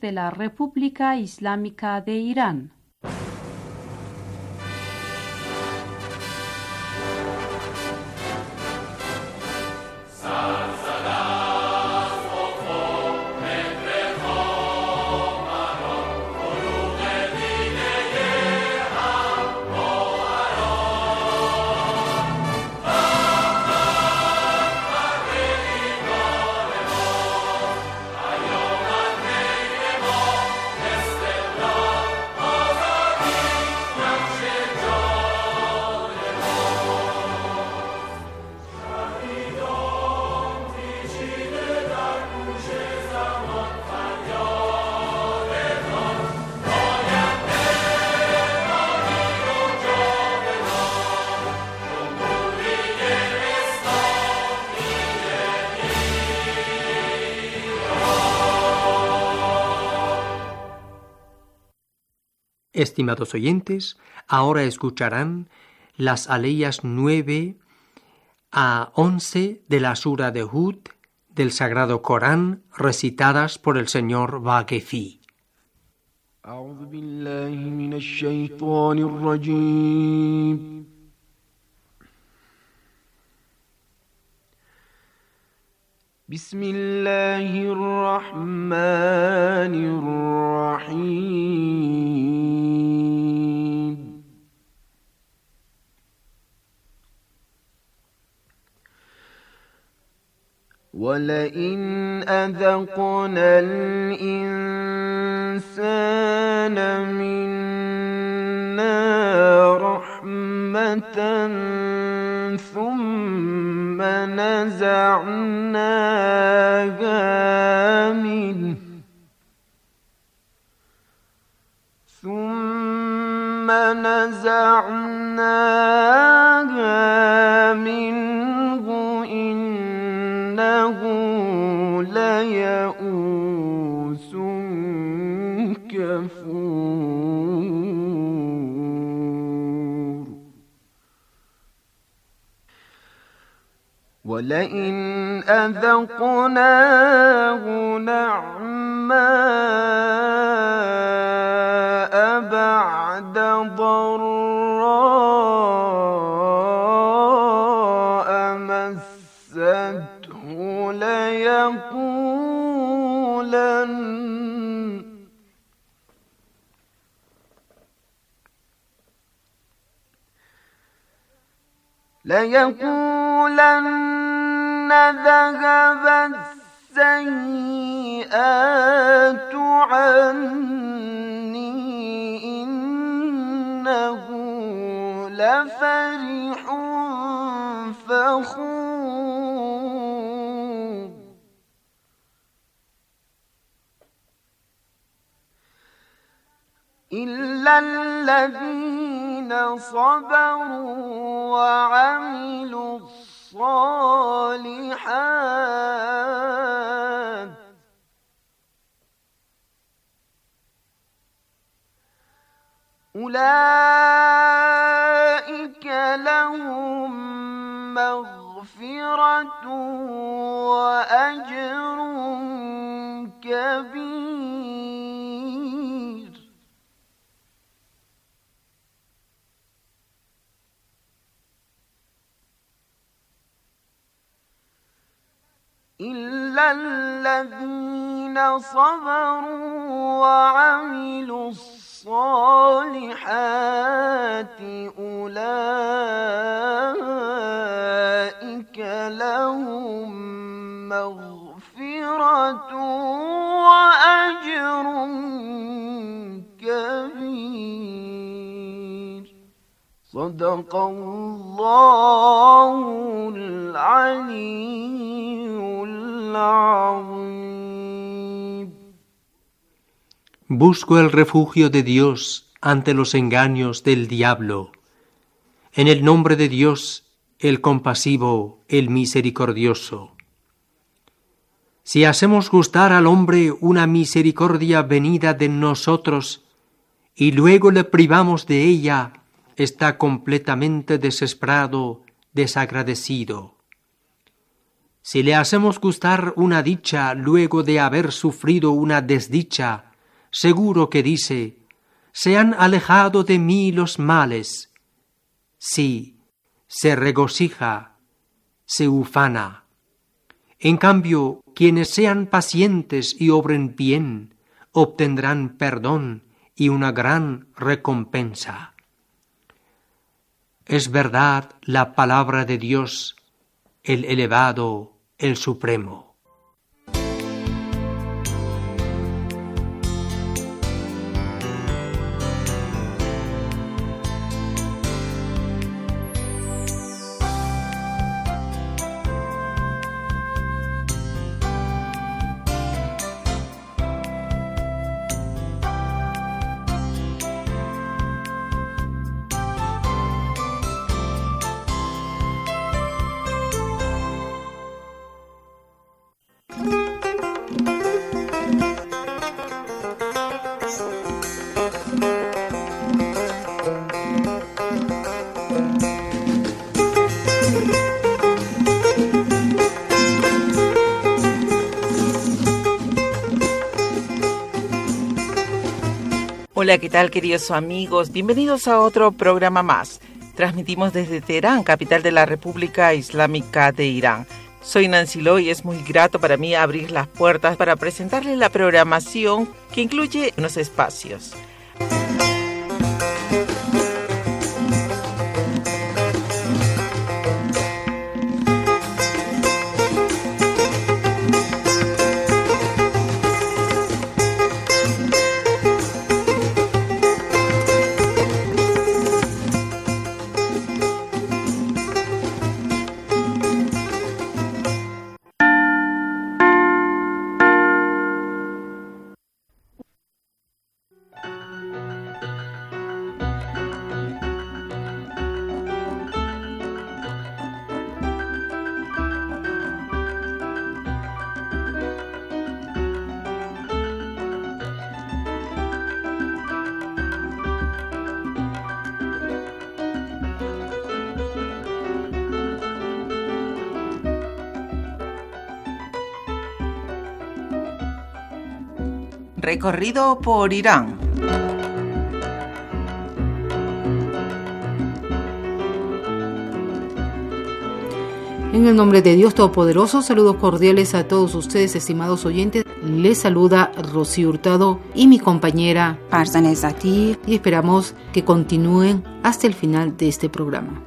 de la República Islámica de Irán. Estimados oyentes, ahora escucharán las aleyas 9 a 11 de la Sura de Hud del Sagrado Corán, recitadas por el señor Vaquefi. أعوذ بالله من الشيطان الرجيم بسم الله الرحمن الرحيم ولئن أذقنا الإنسان منا رحمة ثم نزعناها منه إنه ليئوس كفور ولئن أذقناه نعماء بعد ضراء مسته ليقولن ذهب السيئات عني إنه لفرح فخور إلا الذين صبروا وعملوا الصالحات أولئك لهم مغفرة وأجر كبير إلا الذين صبروا وعملوا الصالحات أولئك لهم مغفرة وأجر كبير صدق الله العلي العظيم. Busco el refugio de Dios ante los engaños del diablo. En el nombre de Dios, el compasivo, el misericordioso. Si hacemos gustar al hombre una misericordia venida de nosotros y luego le privamos de ella, está completamente desesperado, desagradecido. Si le hacemos gustar una dicha luego de haber sufrido una desdicha, seguro que dice: se han alejado de mí los males. Sí, se regocija, se ufana. En cambio, quienes sean pacientes y obren bien, obtendrán perdón y una gran recompensa. Es verdad la palabra de Dios, el elevado, el supremo. Hola, ¿qué tal, queridos amigos? Bienvenidos a otro programa más. Transmitimos desde Teherán, capital de la República Islámica de Irán. Soy Nancy Lo y es muy grato para mí abrir las puertas para presentarles la programación que incluye unos espacios. Recorrido por Irán. En el nombre de Dios Todopoderoso, saludos cordiales a todos ustedes, estimados oyentes. Les saluda Rocío Hurtado y mi compañera Farzaneh Zati, y esperamos que continúen hasta el final de este programa.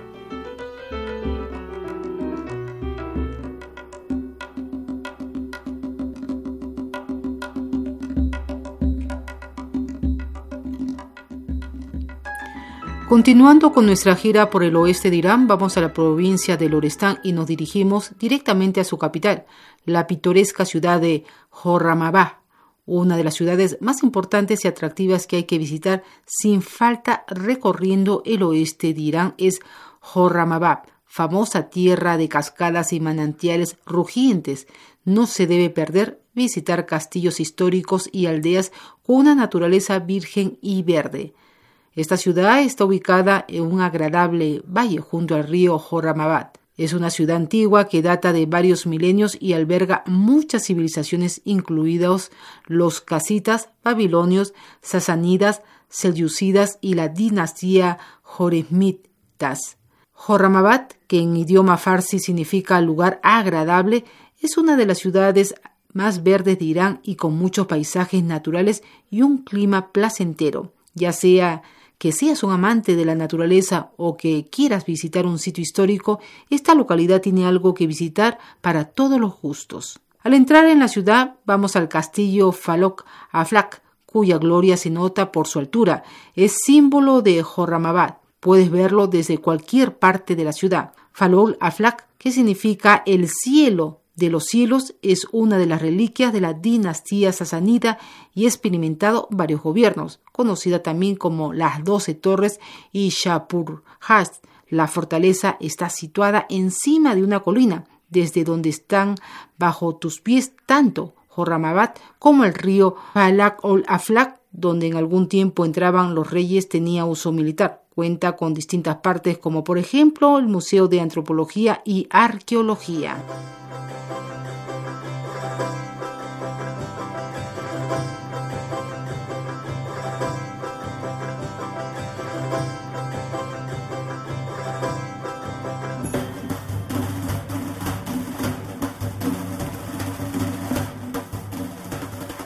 Continuando con nuestra gira por el oeste de Irán, vamos a la provincia de Lorestán y nos dirigimos directamente a su capital, la pintoresca ciudad de Khorramabad, una de las ciudades más importantes y atractivas que hay que visitar sin falta recorriendo el oeste de Irán es Khorramabad, famosa tierra de cascadas y manantiales rugientes. No se debe perder visitar castillos históricos y aldeas con una naturaleza virgen y verde. Esta ciudad está ubicada en un agradable valle junto al río Khorramabad. Es una ciudad antigua que data de varios milenios y alberga muchas civilizaciones, incluidos los casitas, babilonios, sasánidas, selyúcidas y la dinastía joremítas. Khorramabad, que en idioma farsi significa lugar agradable, es una de las ciudades más verdes de Irán y con muchos paisajes naturales y un clima placentero, ya sea que seas un amante de la naturaleza o que quieras visitar un sitio histórico, esta localidad tiene algo que visitar para todos los gustos. Al entrar en la ciudad, vamos al castillo Falok Aflak, cuya gloria se nota por su altura. Es símbolo de Khorramabad. Puedes verlo desde cualquier parte de la ciudad. Falok Aflak, que significa el cielo de los cielos, es una de las reliquias de la dinastía sasánida y ha experimentado varios gobiernos, conocida también como las 12 Torres y Shapurhast. La fortaleza está situada encima de una colina, desde donde están bajo tus pies tanto Khorramabad como el río Falak Aflak, donde en algún tiempo entraban los reyes, tenía uso militar. Cuenta con distintas partes como por ejemplo el Museo de Antropología y Arqueología.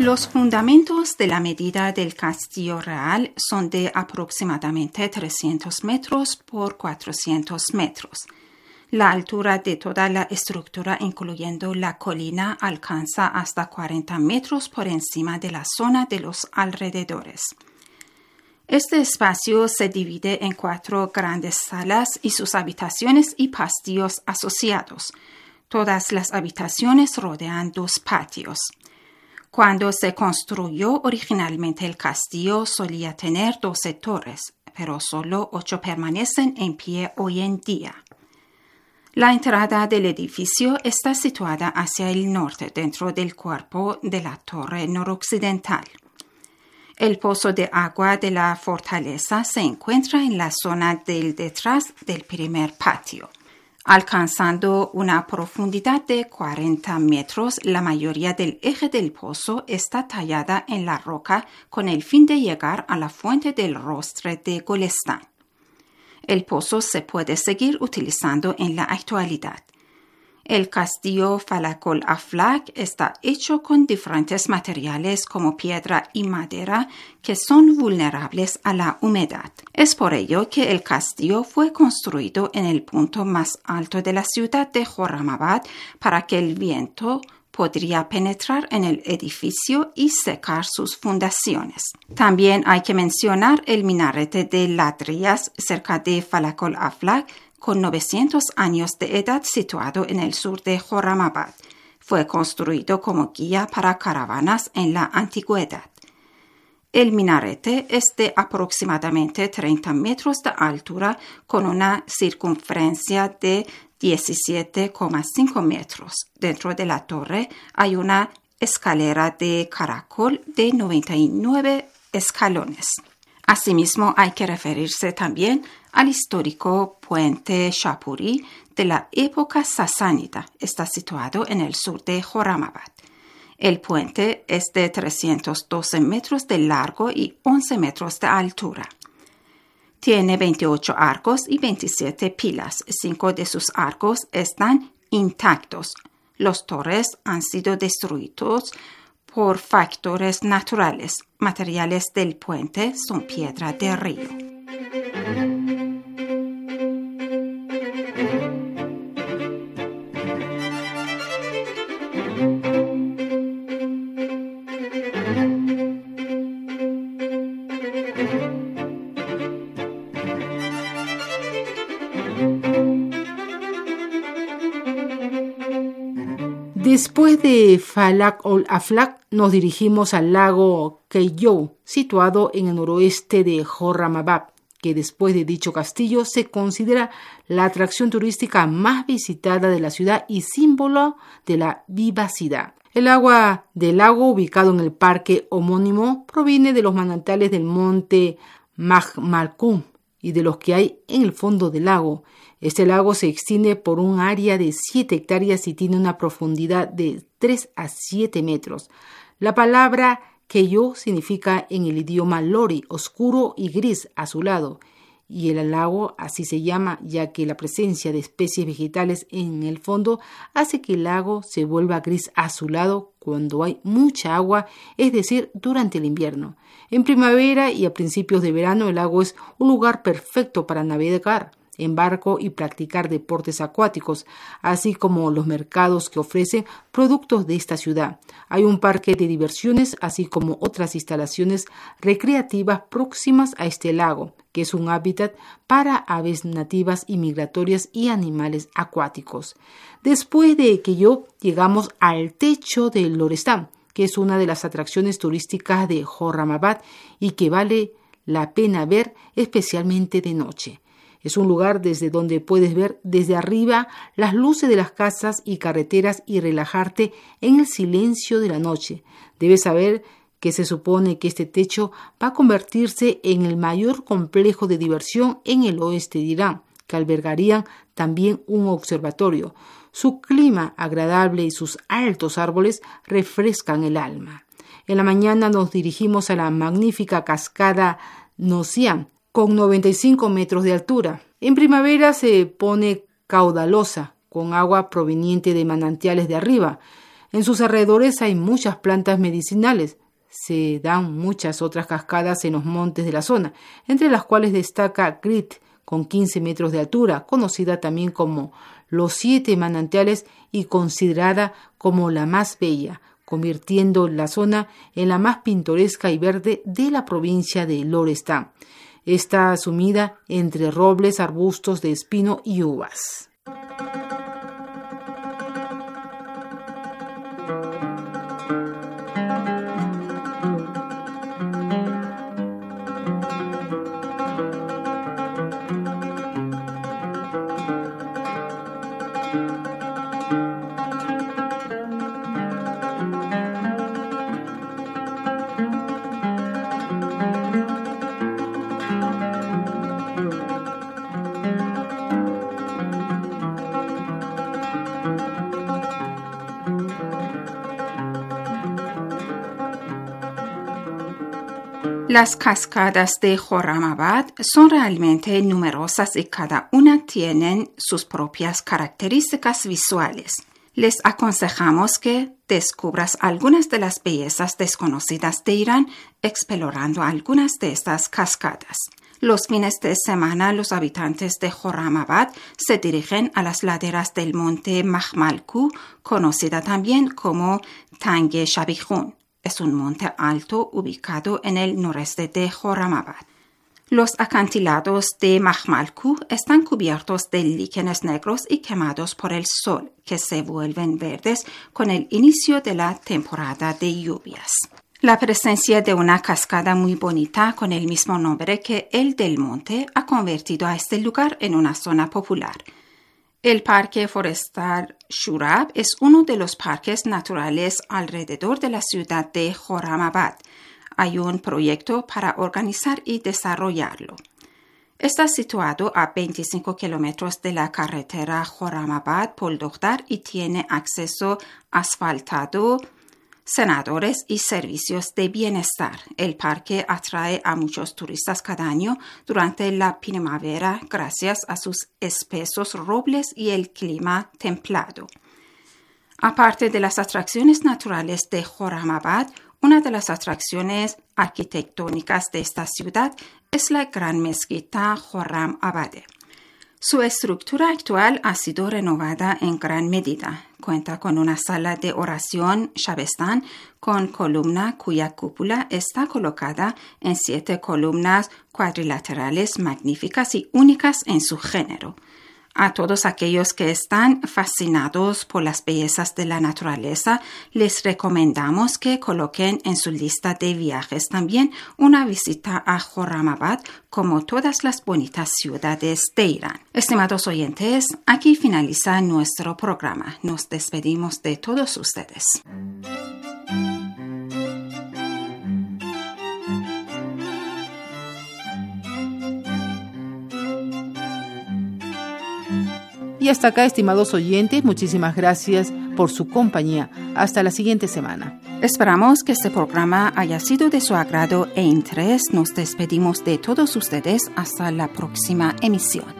Los fundamentos de la medida del castillo real son de aproximadamente 300 metros por 400 metros. La altura de toda la estructura, incluyendo la colina, alcanza hasta 40 metros por encima de la zona de los alrededores. Este espacio se divide en 4 grandes salas y sus habitaciones y pastillos asociados. Todas las habitaciones rodean 2 patios. Cuando se construyó originalmente el castillo solía tener 12 torres, pero solo 8 permanecen en pie hoy en día. La entrada del edificio está situada hacia el norte, dentro del cuerpo de la torre noroccidental. El pozo de agua de la fortaleza se encuentra en la zona del detrás del primer patio. Alcanzando una profundidad de 40 metros, la mayoría del eje del pozo está tallada en la roca con el fin de llegar a la fuente del rostre de Golestán. El pozo se puede seguir utilizando en la actualidad. El castillo Falakol Aflaq está hecho con diferentes materiales como piedra y madera que son vulnerables a la humedad. Es por ello que el castillo fue construido en el punto más alto de la ciudad de Khorramabad para que el viento podría penetrar en el edificio y secar sus fundaciones. También hay que mencionar el minarete de ladrillas cerca de Falakol Aflaq, con 900 años de edad, situado en el sur de Khorramabad. Fue construido como guía para caravanas en la antigüedad. El minarete es de aproximadamente 30 metros de altura con una circunferencia de 17,5 metros. Dentro de la torre hay una escalera de caracol de 99 escalones. Asimismo, hay que referirse también al histórico puente Shapuri de la época sasánida. Está situado en el sur de Khorramabad. El puente es de 312 metros de largo y 11 metros de altura. Tiene 28 arcos y 27 pilas. 5 de sus arcos están intactos. Los torres han sido destruidos por factores naturales. Materiales del puente son piedra de río. Después de Falakol Aflaq nos dirigimos al lago Keiyou, situado en el noroeste de Khorramabad, que después de dicho castillo se considera la atracción turística más visitada de la ciudad y símbolo de la vivacidad. El agua del lago, ubicado en el parque homónimo, proviene de los manantiales del monte Mahmalkum y de los que hay en el fondo del lago. Este lago se extiende por un área de 7 hectáreas y tiene una profundidad de 3 a 7 metros. La palabra Keiyou significa en el idioma lori, oscuro y gris azulado, y el lago así se llama ya que la presencia de especies vegetales en el fondo hace que el lago se vuelva gris azulado cuando hay mucha agua, es decir, durante el invierno. En primavera y a principios de verano el lago es un lugar perfecto para navegar en barco y practicar deportes acuáticos, así como los mercados que ofrecen productos de esta ciudad. Hay un parque de diversiones, así como otras instalaciones recreativas próximas a este lago, que es un hábitat para aves nativas y migratorias y animales acuáticos. Después de Keiyou llegamos al techo del Lorestán, que es una de las atracciones turísticas de Khorramabad y que vale la pena ver especialmente de noche. Es un lugar desde donde puedes ver desde arriba las luces de las casas y carreteras y relajarte en el silencio de la noche. Debes saber que se supone que este techo va a convertirse en el mayor complejo de diversión en el oeste de Irán, que albergarían también un observatorio. Su clima agradable y sus altos árboles refrescan el alma. En la mañana nos dirigimos a la magnífica cascada Nosian, con 95 metros de altura. En primavera se pone caudalosa, con agua proveniente de manantiales de arriba. En sus alrededores hay muchas plantas medicinales. Se dan muchas otras cascadas en los montes de la zona, entre las cuales destaca Grit, con 15 metros de altura, conocida también como los 7 manantiales y considerada como la más bella, convirtiendo la zona en la más pintoresca y verde de la provincia de Lorestán. Está sumida entre robles, arbustos de espino y uvas. Las cascadas de Khorramabad son realmente numerosas y cada una tiene sus propias características visuales. Les aconsejamos que descubras algunas de las bellezas desconocidas de Irán explorando algunas de estas cascadas. Los fines de semana, los habitantes de Khorramabad se dirigen a las laderas del monte Mahmalku, conocida también como Tange Shabikhun. Es un monte alto ubicado en el noreste de Khorramabad. Los acantilados de Mahmalku están cubiertos de líquenes negros y quemados por el sol, que se vuelven verdes con el inicio de la temporada de lluvias. La presencia de una cascada muy bonita con el mismo nombre que el del monte ha convertido a este lugar en una zona popular. El Parque Forestal Shurab es uno de los parques naturales alrededor de la ciudad de Khorramabad. Hay un proyecto para organizar y desarrollarlo. Está situado a 25 kilómetros de la carretera Khorramabad-Poldokhtar y tiene acceso asfaltado, senadores y servicios de bienestar. El parque atrae a muchos turistas cada año durante la primavera gracias a sus espesos robles y el clima templado. Aparte de las atracciones naturales de Khorramabad, una de las atracciones arquitectónicas de esta ciudad es la gran mezquita Khorramabad. Su estructura actual ha sido renovada en gran medida. Cuenta con una sala de oración Shabestán con columna cuya cúpula está colocada en 7 columnas cuadrilaterales magníficas y únicas en su género. A todos aquellos que están fascinados por las bellezas de la naturaleza, les recomendamos que coloquen en su lista de viajes también una visita a Khorramabad, como todas las bonitas ciudades de Irán. Estimados oyentes, aquí finaliza nuestro programa. Nos despedimos de todos ustedes. Y hasta acá, estimados oyentes, muchísimas gracias por su compañía. Hasta la siguiente semana. Esperamos que este programa haya sido de su agrado e interés. Nos despedimos de todos ustedes hasta la próxima emisión.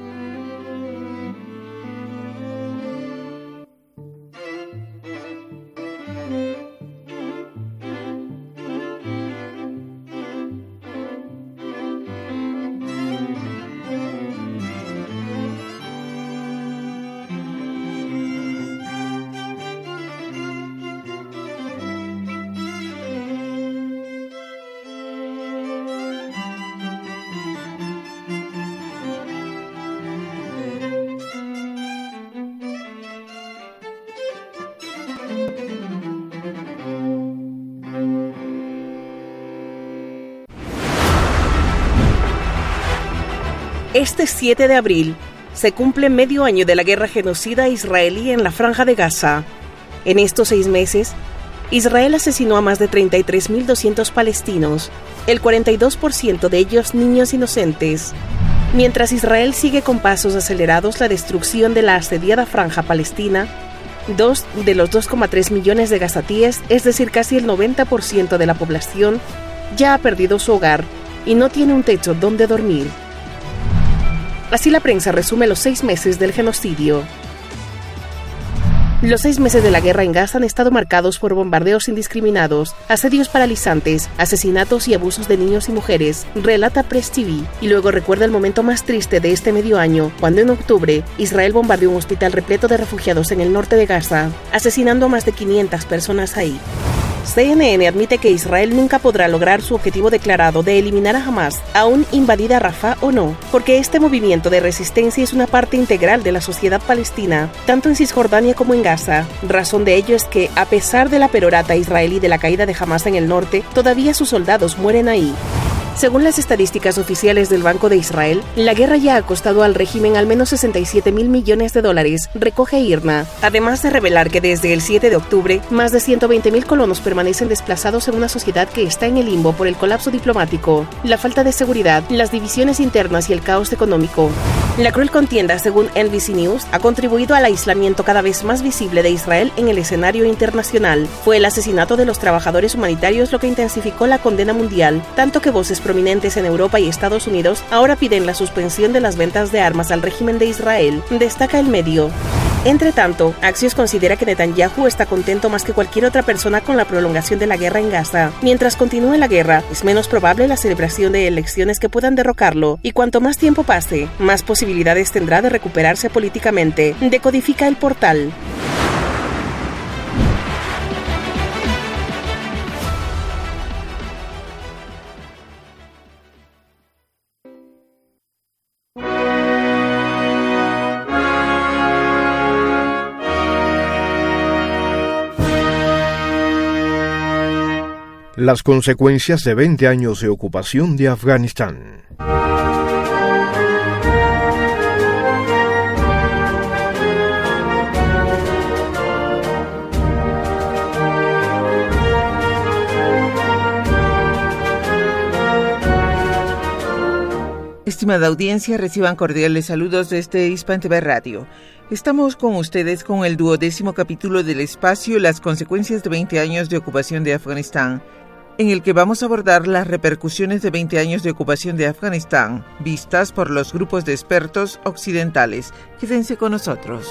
Este 7 de abril se cumple medio año de la guerra genocida israelí en la Franja de Gaza. En estos 6 meses, Israel asesinó a más de 33.200 palestinos, el 42% de ellos niños inocentes. Mientras Israel sigue con pasos acelerados la destrucción de la asediada Franja Palestina, 2 de los 2,3 millones de gazatíes, es decir, casi el 90% de la población, ya ha perdido su hogar y no tiene un techo donde dormir. Así la prensa resume los 6 meses del genocidio. Los 6 meses de la guerra en Gaza han estado marcados por bombardeos indiscriminados, asedios paralizantes, asesinatos y abusos de niños y mujeres, relata Press TV. Y luego recuerda el momento más triste de este medio año, cuando en octubre Israel bombardeó un hospital repleto de refugiados en el norte de Gaza, asesinando a más de 500 personas ahí. CNN admite que Israel nunca podrá lograr su objetivo declarado de eliminar a Hamas, aún invadida Rafah o no, porque este movimiento de resistencia es una parte integral de la sociedad palestina, tanto en Cisjordania como en Gaza. Razón de ello es que, a pesar de la perorata israelí de la caída de Hamas en el norte, todavía sus soldados mueren ahí. Según las estadísticas oficiales del Banco de Israel, la guerra ya ha costado al régimen al menos $67.000 millones, recoge IRNA, además de revelar que desde el 7 de octubre, más de 120.000 colonos permanecen desplazados en una sociedad que está en el limbo por el colapso diplomático, la falta de seguridad, las divisiones internas y el caos económico. La cruel contienda, según NBC News, ha contribuido al aislamiento cada vez más visible de Israel en el escenario internacional. Fue el asesinato de los trabajadores humanitarios lo que intensificó la condena mundial, tanto que voces prominentes en Europa y Estados Unidos ahora piden la suspensión de las ventas de armas al régimen de Israel, destaca el medio. Entre tanto, Axios considera que Netanyahu está contento más que cualquier otra persona con la prolongación de la guerra en Gaza. Mientras continúe la guerra, es menos probable la celebración de elecciones que puedan derrocarlo, y cuanto más tiempo pase, más posibilidades tendrá de recuperarse políticamente, decodifica el portal. Las consecuencias de 20 años de ocupación de Afganistán. Estimada audiencia, reciban cordiales saludos desde Hispan TV Radio. Estamos con ustedes con el 12º capítulo del espacio Las consecuencias de 20 años de ocupación de Afganistán, en el que vamos a abordar las repercusiones de 20 años de ocupación de Afganistán, vistas por los grupos de expertos occidentales. Quédense con nosotros.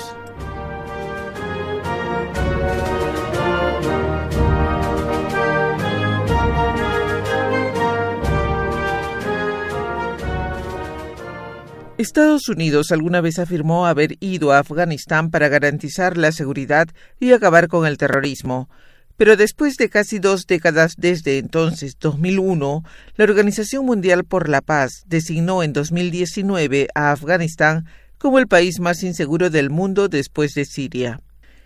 Estados Unidos alguna vez afirmó haber ido a Afganistán para garantizar la seguridad y acabar con el terrorismo. Pero después de casi 2 décadas desde entonces, 2001, la Organización Mundial por la Paz designó en 2019 a Afganistán como el país más inseguro del mundo después de Siria.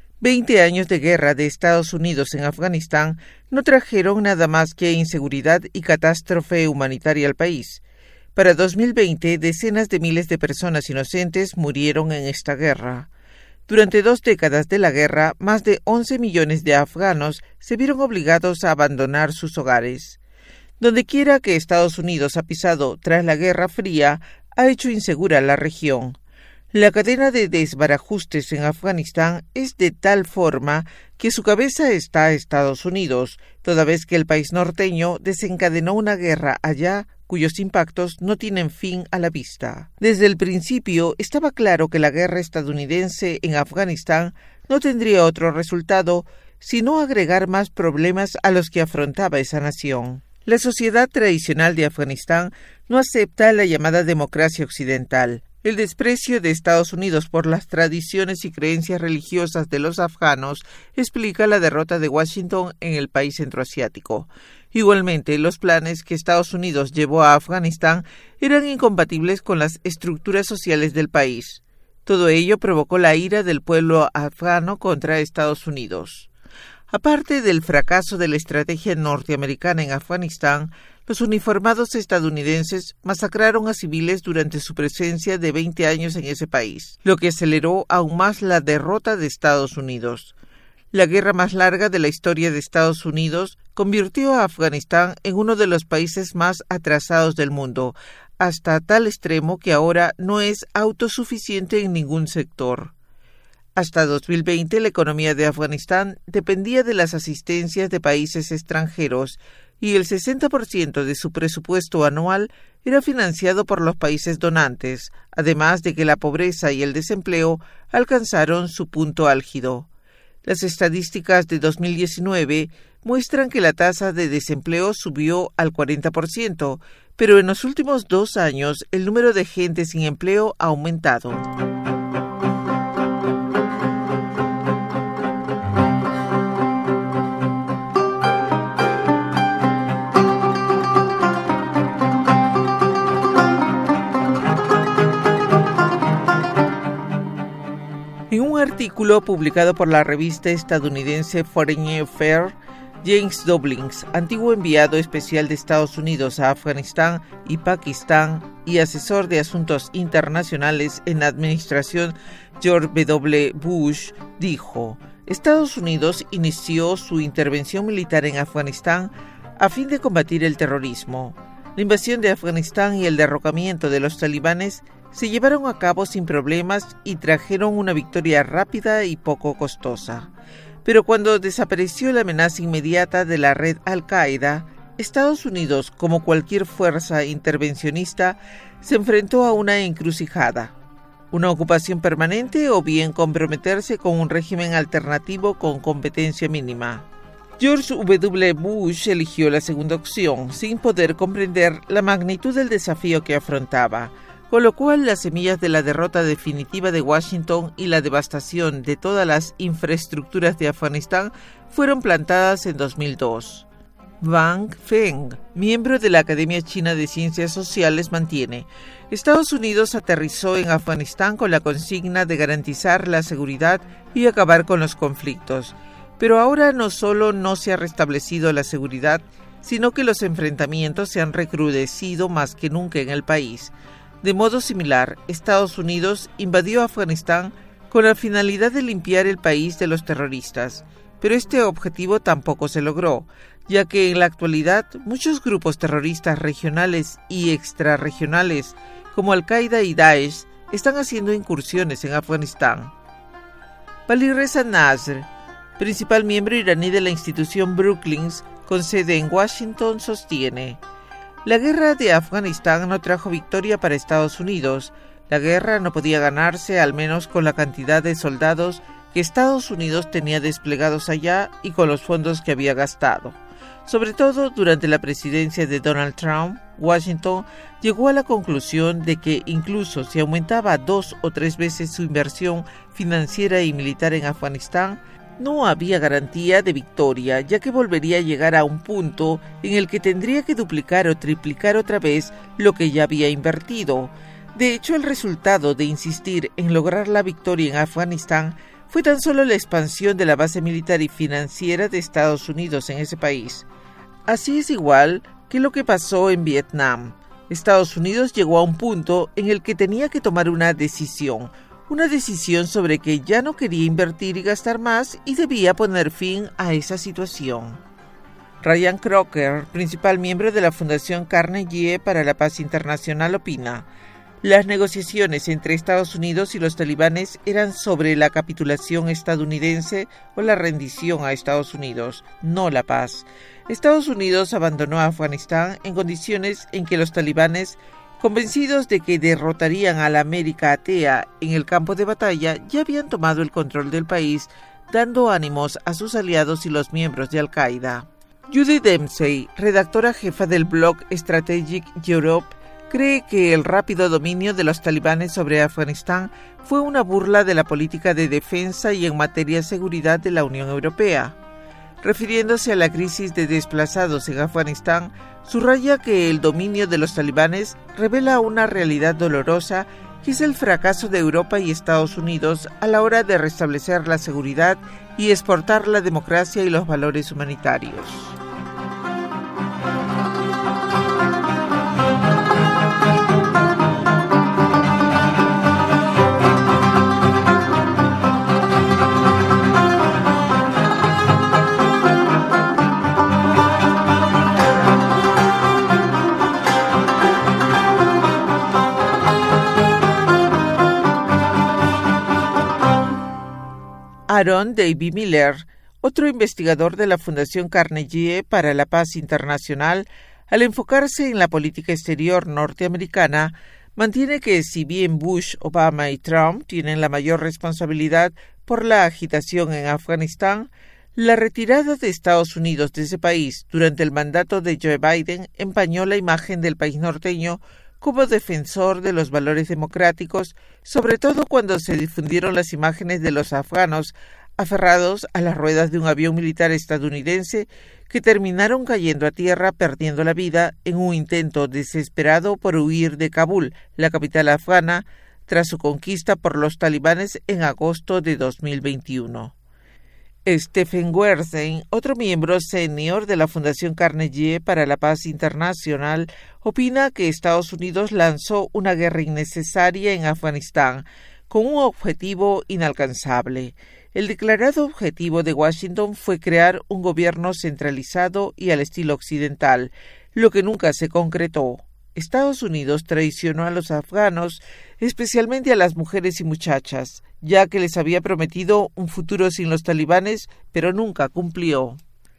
20 años de guerra de Estados Unidos en Afganistán no trajeron nada más que inseguridad y catástrofe humanitaria al país. Para 2020, decenas de miles de personas inocentes murieron en esta guerra. Durante 2 décadas de la guerra, más de 11 millones de afganos se vieron obligados a abandonar sus hogares. Dondequiera que Estados Unidos ha pisado tras la Guerra Fría, ha hecho insegura la región. La cadena de desbarajustes en Afganistán es de tal forma que su cabeza está a Estados Unidos, toda vez que el país norteño desencadenó una guerra allá cuyos impactos no tienen fin a la vista. Desde el principio estaba claro que la guerra estadounidense en Afganistán no tendría otro resultado sino agregar más problemas a los que afrontaba esa nación. La sociedad tradicional de Afganistán no acepta la llamada democracia occidental. El desprecio de Estados Unidos por las tradiciones y creencias religiosas de los afganos explica la derrota de Washington en el país centroasiático. Igualmente, los planes que Estados Unidos llevó a Afganistán eran incompatibles con las estructuras sociales del país. Todo ello provocó la ira del pueblo afgano contra Estados Unidos. Aparte del fracaso de la estrategia norteamericana en Afganistán, los uniformados estadounidenses masacraron a civiles durante su presencia de 20 años en ese país, lo que aceleró aún más la derrota de Estados Unidos. La guerra más larga de la historia de Estados Unidos convirtió a Afganistán en uno de los países más atrasados del mundo, hasta tal extremo que ahora no es autosuficiente en ningún sector. Hasta 2020, la economía de Afganistán dependía de las asistencias de países extranjeros y el 60% de su presupuesto anual era financiado por los países donantes, además de que la pobreza y el desempleo alcanzaron su punto álgido. Las estadísticas de 2019 muestran que la tasa de desempleo subió al 40%, pero en los últimos 2 años el número de gente sin empleo ha aumentado. En un artículo publicado por la revista estadounidense Foreign Affairs, James Dobbins, antiguo enviado especial de Estados Unidos a Afganistán y Pakistán y asesor de asuntos internacionales en la administración George W. Bush, dijo: Estados Unidos inició su intervención militar en Afganistán a fin de combatir el terrorismo. La invasión de Afganistán y el derrocamiento de los talibanes se llevaron a cabo sin problemas y trajeron una victoria rápida y poco costosa. Pero cuando desapareció la amenaza inmediata de la red Al-Qaeda, Estados Unidos, como cualquier fuerza intervencionista, se enfrentó a una encrucijada: una ocupación permanente o bien comprometerse con un régimen alternativo con competencia mínima. George W. Bush eligió la segunda opción, sin poder comprender la magnitud del desafío que afrontaba, con lo cual las semillas de la derrota definitiva de Washington y la devastación de todas las infraestructuras de Afganistán fueron plantadas en 2002. Wang Feng, miembro de la Academia China de Ciencias Sociales, mantiene: Estados Unidos aterrizó en Afganistán con la consigna de garantizar la seguridad y acabar con los conflictos. Pero ahora no solo no se ha restablecido la seguridad, sino que los enfrentamientos se han recrudecido más que nunca en el país. De modo similar, Estados Unidos invadió Afganistán con la finalidad de limpiar el país de los terroristas, pero este objetivo tampoco se logró, ya que en la actualidad muchos grupos terroristas regionales y extrarregionales, como Al-Qaeda y Daesh, están haciendo incursiones en Afganistán. Alireza Nasr, principal miembro iraní de la institución Brookings, con sede en Washington, sostiene: la guerra de Afganistán no trajo victoria para Estados Unidos. La guerra no podía ganarse, al menos con la cantidad de soldados que Estados Unidos tenía desplegados allá y con los fondos que había gastado. Sobre todo durante la presidencia de Donald Trump, Washington llegó a la conclusión de que incluso si aumentaba 2 o 3 veces su inversión financiera y militar en Afganistán, no había garantía de victoria, ya que volvería a llegar a un punto en el que tendría que duplicar o triplicar otra vez lo que ya había invertido. De hecho, el resultado de insistir en lograr la victoria en Afganistán fue tan solo la expansión de la base militar y financiera de Estados Unidos en ese país. Así es igual que lo que pasó en Vietnam. Estados Unidos llegó a un punto en el que tenía que tomar una decisión sobre que ya no quería invertir y gastar más y debía poner fin a esa situación. Ryan Crocker, principal miembro de la Fundación Carnegie para la Paz Internacional, opina: las negociaciones entre Estados Unidos y los talibanes eran sobre la capitulación estadounidense o la rendición a Estados Unidos, no la paz. Estados Unidos abandonó Afganistán en condiciones en que los talibanes, convencidos de que derrotarían a la América atea en el campo de batalla, ya habían tomado el control del país, dando ánimos a sus aliados y los miembros de Al-Qaeda. Judy Dempsey, redactora jefa del blog Strategic Europe, cree que el rápido dominio de los talibanes sobre Afganistán fue una burla de la política de defensa y en materia de seguridad de la Unión Europea. Refiriéndose a la crisis de desplazados en Afganistán, subraya que el dominio de los talibanes revela una realidad dolorosa, que es el fracaso de Europa y Estados Unidos a la hora de restablecer la seguridad y exportar la democracia y los valores humanitarios. Aaron Davey Miller, otro investigador de la Fundación Carnegie para la Paz Internacional, al enfocarse en la política exterior norteamericana, mantiene que si bien Bush, Obama y Trump tienen la mayor responsabilidad por la agitación en Afganistán, la retirada de Estados Unidos de ese país durante el mandato de Joe Biden empañó la imagen del país norteño como defensor de los valores democráticos, sobre todo cuando se difundieron las imágenes de los afganos aferrados a las ruedas de un avión militar estadounidense que terminaron cayendo a tierra perdiendo la vida en un intento desesperado por huir de Kabul, la capital afgana, tras su conquista por los talibanes en agosto de 2021. Stephen Wertheim, otro miembro senior de la Fundación Carnegie para la Paz Internacional, opina que Estados Unidos lanzó una guerra innecesaria en Afganistán con un objetivo inalcanzable. El declarado objetivo de Washington fue crear un gobierno centralizado y al estilo occidental, lo que nunca se concretó. Estados Unidos traicionó a los afganos, especialmente a las mujeres y muchachas, ya que les había prometido un futuro sin los talibanes, pero nunca cumplió.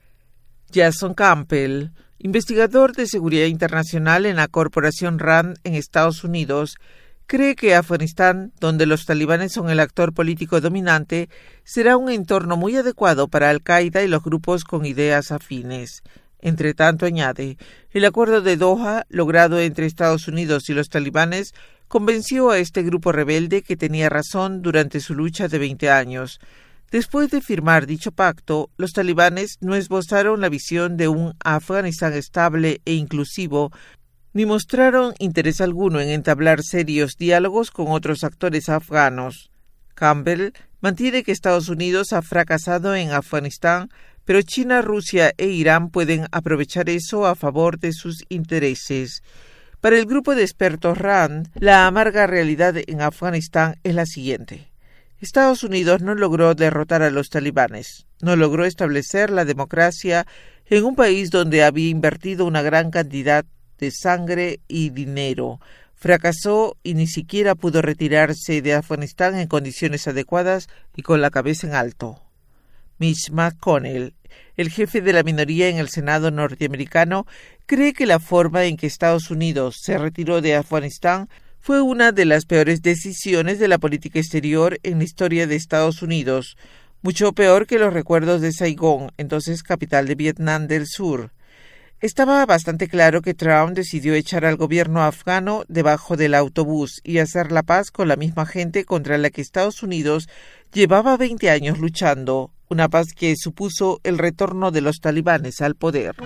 Jason Campbell, investigador de seguridad internacional en la corporación RAND en Estados Unidos, cree que Afganistán, donde los talibanes son el actor político dominante, será un entorno muy adecuado para Al-Qaeda y los grupos con ideas afines. Entre tanto, añade, el acuerdo de Doha, logrado entre Estados Unidos y los talibanes, convenció a este grupo rebelde que tenía razón durante su lucha de 20 años. Después de firmar dicho pacto, los talibanes no esbozaron la visión de un Afganistán estable e inclusivo, ni mostraron interés alguno en entablar serios diálogos con otros actores afganos. Campbell mantiene que Estados Unidos ha fracasado en Afganistán, pero China, Rusia e Irán pueden aprovechar eso a favor de sus intereses. Para el grupo de expertos RAND, la amarga realidad en Afganistán es la siguiente. Estados Unidos no logró derrotar a los talibanes, no logró establecer la democracia en un país donde había invertido una gran cantidad de sangre y dinero. Fracasó y ni siquiera pudo retirarse de Afganistán en condiciones adecuadas y con la cabeza en alto. Mitch McConnell, el jefe de la minoría en el Senado norteamericano, cree que la forma en que Estados Unidos se retiró de Afganistán fue una de las peores decisiones de la política exterior en la historia de Estados Unidos, mucho peor que los recuerdos de Saigón, entonces capital de Vietnam del Sur. Estaba bastante claro que Trump decidió echar al gobierno afgano debajo del autobús y hacer la paz con la misma gente contra la que Estados Unidos llevaba 20 años luchando, una paz que supuso el retorno de los talibanes al poder.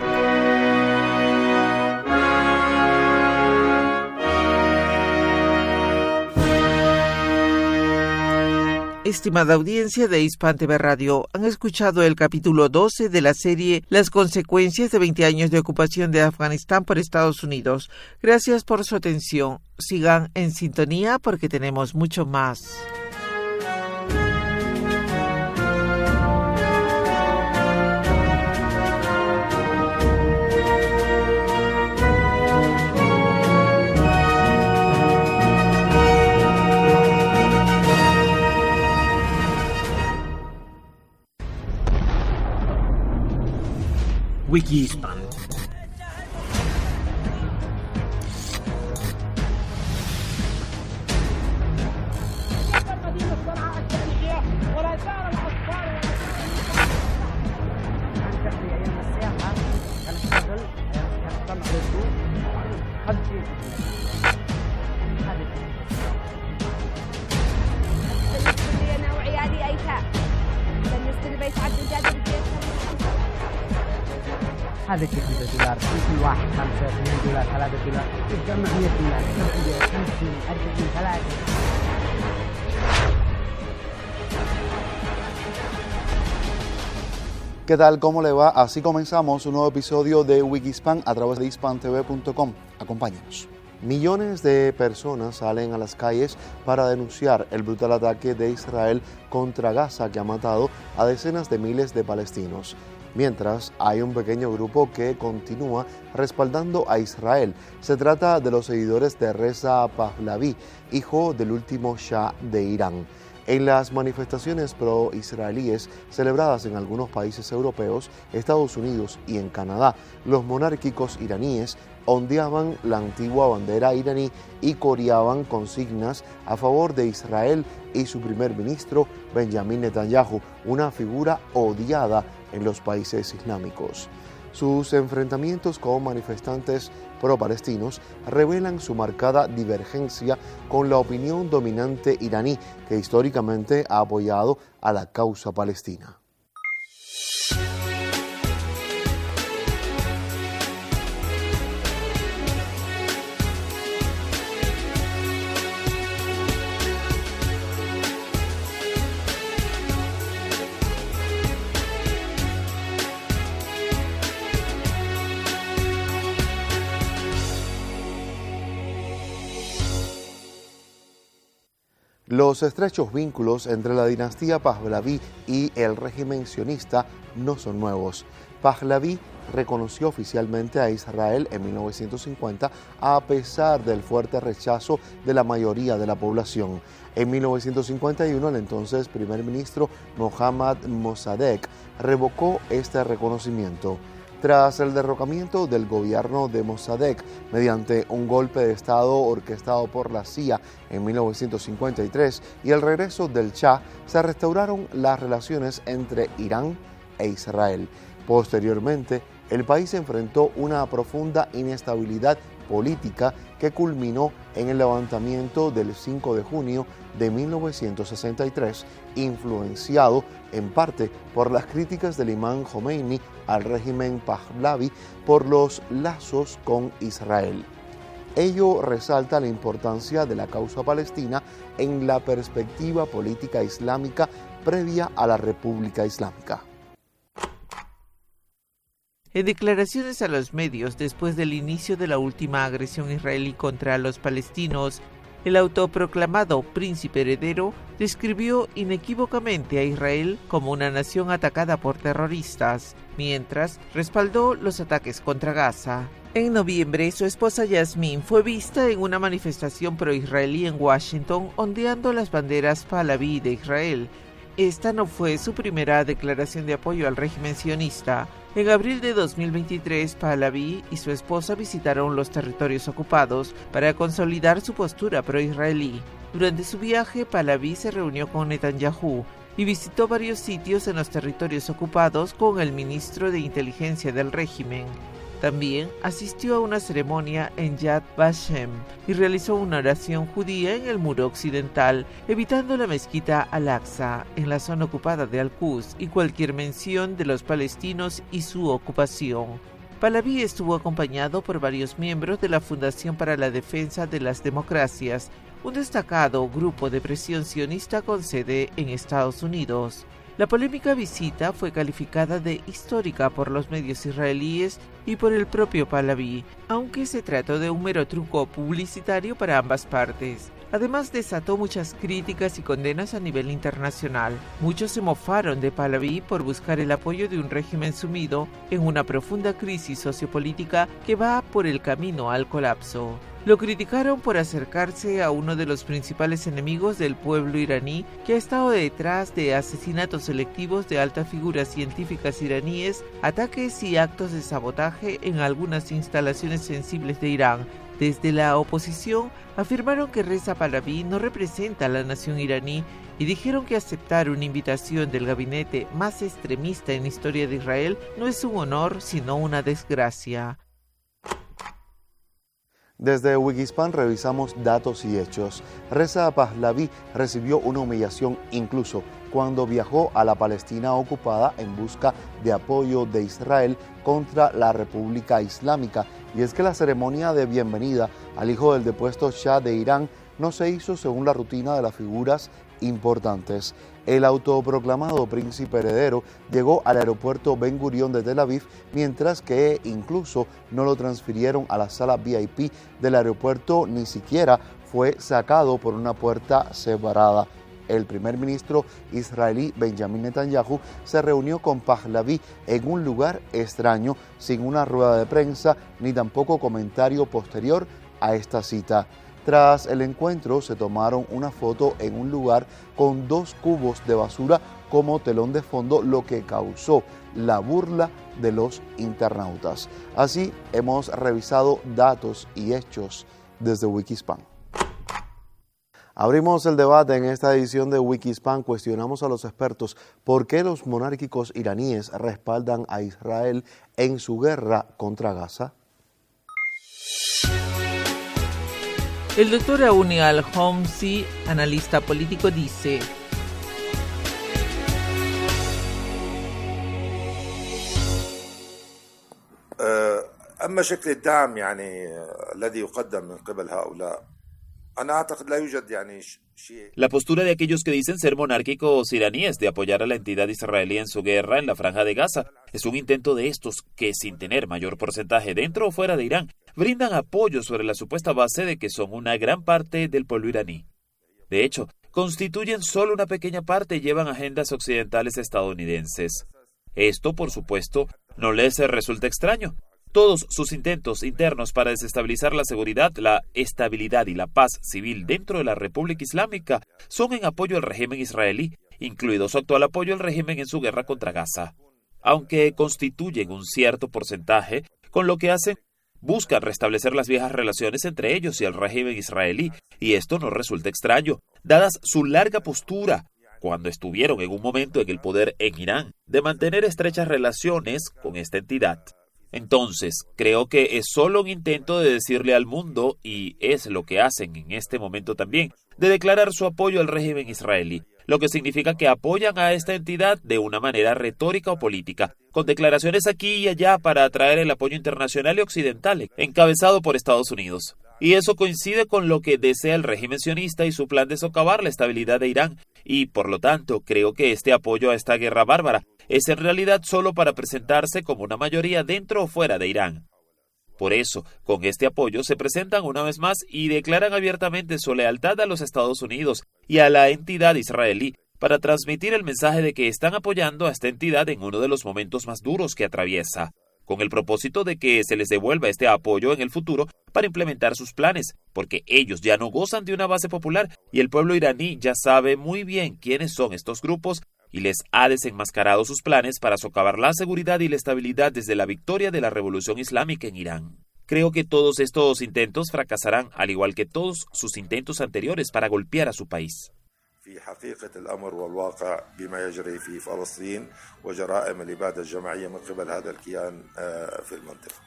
Estimada audiencia de Hispan TV Radio, han escuchado el capítulo 12 de la serie Las consecuencias de 20 años de ocupación de Afganistán por Estados Unidos. Gracias por su atención. Sigan en sintonía porque tenemos mucho más. Wikispan. هذا $5 كل واحد $5 $2 $3 يتجمع $100 50 40 3. ¿Qué tal? ¿Cómo le va? Así comenzamos un nuevo episodio de Wikispan a través de hispantv.com. Acompáñenos. Millones de personas salen a las calles para denunciar el brutal ataque de Israel contra Gaza que ha matado a decenas de miles de palestinos. Mientras, hay un pequeño grupo que continúa respaldando a Israel. Se trata de los seguidores de Reza Pahlavi, hijo del último Shah de Irán. En las manifestaciones pro-israelíes celebradas en algunos países europeos, Estados Unidos y en Canadá, los monárquicos iraníes ondeaban la antigua bandera iraní y coreaban consignas a favor de Israel y su primer ministro Benjamin Netanyahu, una figura odiada en los países islámicos. Sus enfrentamientos con manifestantes pro-palestinos revelan su marcada divergencia con la opinión dominante iraní, que históricamente ha apoyado a la causa palestina. Los estrechos vínculos entre la dinastía Pahlaví y el régimen sionista no son nuevos. Pahlaví reconoció oficialmente a Israel en 1950 a pesar del fuerte rechazo de la mayoría de la población. En 1951, el entonces primer ministro Mohammad Mossadegh revocó este reconocimiento. Tras el derrocamiento del gobierno de Mossadegh mediante un golpe de Estado orquestado por la CIA en 1953 y el regreso del Shah, se restauraron las relaciones entre Irán e Israel. Posteriormente, el país enfrentó una profunda inestabilidad política que culminó en el levantamiento del 5 de junio de 1963, influenciado en parte por las críticas del imán Jomeini al régimen Pahlaví por los lazos con Israel. Ello resalta la importancia de la causa palestina en la perspectiva política islámica previa a la República Islámica. En declaraciones a los medios después del inicio de la última agresión israelí contra los palestinos, el autoproclamado príncipe heredero describió inequívocamente a Israel como una nación atacada por terroristas, mientras respaldó los ataques contra Gaza. En noviembre, su esposa Yasmín fue vista en una manifestación pro-israelí en Washington ondeando las banderas Pahlaví de Israel. Esta no fue su primera declaración de apoyo al régimen sionista. En abril de 2023, Pahlaví y su esposa visitaron los territorios ocupados para consolidar su postura pro-israelí. Durante su viaje, Pahlaví se reunió con Netanyahu y visitó varios sitios en los territorios ocupados con el ministro de inteligencia del régimen. También asistió a una ceremonia en Yad Vashem y realizó una oración judía en el muro occidental, evitando la mezquita Al-Aqsa en la zona ocupada de Al-Quds y cualquier mención de los palestinos y su ocupación. Pahlaví estuvo acompañado por varios miembros de la Fundación para la Defensa de las Democracias, un destacado grupo de presión sionista con sede en Estados Unidos. La polémica visita fue calificada de histórica por los medios israelíes y por el propio Pahlaví, aunque se trató de un mero truco publicitario para ambas partes. Además, desató muchas críticas y condenas a nivel internacional. Muchos se mofaron de Pahlaví por buscar el apoyo de un régimen sumido en una profunda crisis sociopolítica que va por el camino al colapso. Lo criticaron por acercarse a uno de los principales enemigos del pueblo iraní, que ha estado detrás de asesinatos selectivos de altas figuras científicas iraníes, ataques y actos de sabotaje en algunas instalaciones sensibles de Irán. Desde la oposición afirmaron que Reza Pahlaví no representa a la nación iraní y dijeron que aceptar una invitación del gabinete más extremista en la historia de Israel no es un honor, sino una desgracia. Desde Wikispán revisamos datos y hechos. Reza Pahlaví recibió una humillación incluso cuando viajó a la Palestina ocupada en busca de apoyo de Israel contra la República Islámica. Y es que la ceremonia de bienvenida al hijo del depuesto Shah de Irán no se hizo según la rutina de las figuras importantes. El autoproclamado príncipe heredero llegó al aeropuerto Ben Gurión de Tel Aviv, mientras que incluso no lo transfirieron a la sala VIP del aeropuerto, ni siquiera fue sacado por una puerta separada. El primer ministro israelí Benjamin Netanyahu se reunió con Pahlaví en un lugar extraño, sin una rueda de prensa ni tampoco comentario posterior a esta cita. Tras el encuentro se tomaron una foto en un lugar con 2 cubos de basura como telón de fondo, lo que causó la burla de los internautas. Así hemos revisado datos y hechos desde Wikispan. Abrimos el debate en esta edición de Wikispan. Cuestionamos a los expertos por qué los monárquicos iraníes respaldan a Israel en su guerra contra Gaza. El doctor Auni Al-Homsi, analista político, dice: أما شكل الدعم الذي يقدم من قبل هؤلاء أنا أعتقد لا يوجد شيء. La postura de aquellos que dicen ser monárquicos iraníes de apoyar a la entidad israelí en su guerra en la Franja de Gaza es un intento de estos que, sin tener mayor porcentaje dentro o fuera de Irán, brindan apoyo sobre la supuesta base de que son una gran parte del pueblo iraní. De hecho, constituyen solo una pequeña parte y llevan agendas occidentales estadounidenses. Esto, por supuesto, no les resulta extraño. Todos sus intentos internos para desestabilizar la seguridad, la estabilidad y la paz civil dentro de la República Islámica son en apoyo al régimen israelí, incluido su actual apoyo al régimen en su guerra contra Gaza. Aunque constituyen un cierto porcentaje, con lo que hacen, buscan restablecer las viejas relaciones entre ellos y el régimen israelí, y esto no resulta extraño, dadas su larga postura, cuando estuvieron en un momento en el poder en Irán, de mantener estrechas relaciones con esta entidad. Entonces, creo que es solo un intento de decirle al mundo, y es lo que hacen en este momento también, de declarar su apoyo al régimen israelí, lo que significa que apoyan a esta entidad de una manera retórica o política, con declaraciones aquí y allá para atraer el apoyo internacional y occidental, encabezado por Estados Unidos. Y eso coincide con lo que desea el régimen sionista y su plan de socavar la estabilidad de Irán, y por lo tanto creo que este apoyo a esta guerra bárbara es en realidad solo para presentarse como una mayoría dentro o fuera de Irán. Por eso, con este apoyo se presentan una vez más y declaran abiertamente su lealtad a los Estados Unidos y a la entidad israelí para transmitir el mensaje de que están apoyando a esta entidad en uno de los momentos más duros que atraviesa, con el propósito de que se les devuelva este apoyo en el futuro para implementar sus planes, porque ellos ya no gozan de una base popular y el pueblo iraní ya sabe muy bien quiénes son estos grupos y les ha desenmascarado sus planes para socavar la seguridad y la estabilidad desde la victoria de la Revolución Islámica en Irán. Creo que todos estos intentos fracasarán, al igual que todos sus intentos anteriores para golpear a su país. في حقيقة الأمر والواقع بما يجري في فلسطين وجرائم الإبادة الجماعية من قبل هذا الكيان في المنطقة.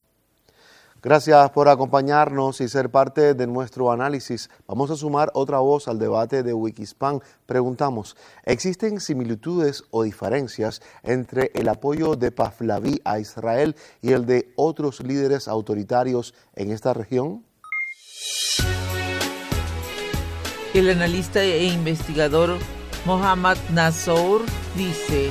Gracias por acompañarnos y ser parte de nuestro análisis. Vamos a sumar otra voz al debate de Wikispan. Preguntamos, ¿existen similitudes o diferencias entre el apoyo de Pahlaví a Israel y el de otros líderes autoritarios en esta región? El analista e investigador Mohammad Nassour dice: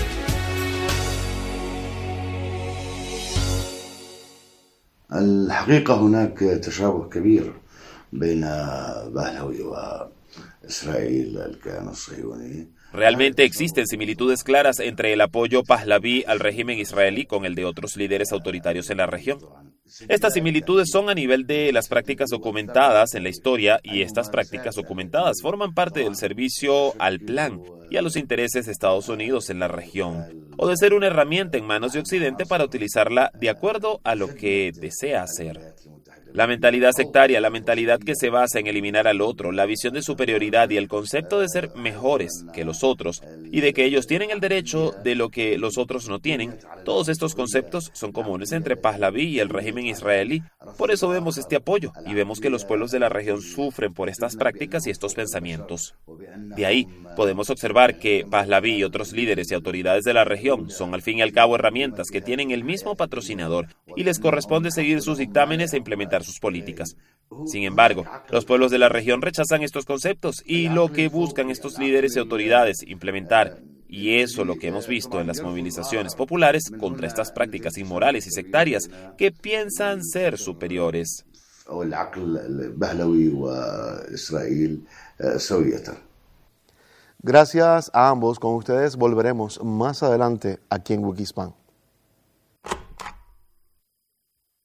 الحقيقة هناك تشابه كبير بين باهلوي وإسرائيل الكيان الصهيوني. Realmente existen similitudes claras entre el apoyo Pahlaví al régimen israelí con el de otros líderes autoritarios en la región. Estas similitudes son a nivel de las prácticas documentadas en la historia, y estas prácticas documentadas forman parte del servicio al plan y a los intereses de Estados Unidos en la región, o de ser una herramienta en manos de Occidente para utilizarla de acuerdo a lo que desea hacer. La mentalidad sectaria, la mentalidad que se basa en eliminar al otro, la visión de superioridad y el concepto de ser mejores que los otros y de que ellos tienen el derecho de lo que los otros no tienen, todos estos conceptos son comunes entre Pahlaví y el régimen israelí. Por eso vemos este apoyo y vemos que los pueblos de la región sufren por estas prácticas y estos pensamientos. De ahí podemos observar que Pahlaví y otros líderes y autoridades de la región son al fin y al cabo herramientas que tienen el mismo patrocinador y les corresponde seguir sus dictámenes e implementar sus políticas. Sin embargo, los pueblos de la región rechazan estos conceptos y lo que buscan estos líderes y autoridades implementar, y eso lo que hemos visto en las movilizaciones populares contra estas prácticas inmorales y sectarias que piensan ser superiores. Gracias a ambos. Con ustedes volveremos más adelante aquí en Wikispan.